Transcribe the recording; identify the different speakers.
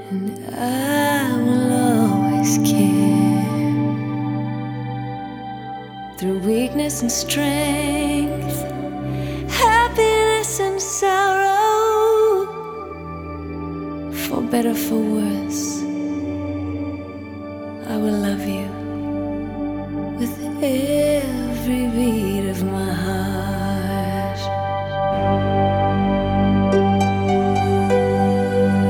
Speaker 1: and I will always care. Through weakness and strength, happiness and sorrow, for better, for worse, I will love you with every beat